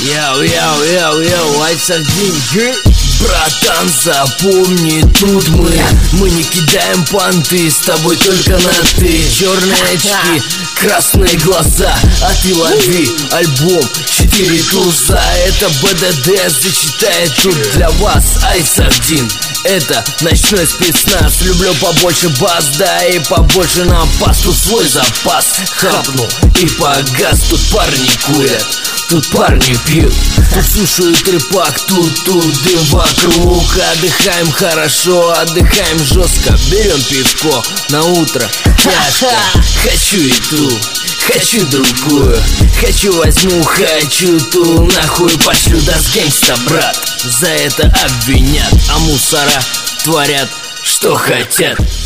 Йоу, Айсардин, братан, запомни, тут мы не кидаем понты, с тобой только на ты. Черные очки, красные глаза, а ты лови альбом 4 туза. Это БДД зачитает тут для вас Айсардин. Это ночной спецназ. Люблю побольше бас, да и побольше на пасту свой запас. Хапнул и погас. Тут парни курят, тут парни пьют, тут слушают рэпак, тут дым вокруг. Отдыхаем хорошо, отдыхаем жестко. Берем пивко на утро, чашка. Хочу и ту, хочу другую, хочу возьму, хочу ту. Нахуй пошлю, да с гэнгста, брат. За это обвинят, а мусора творят, что хотят.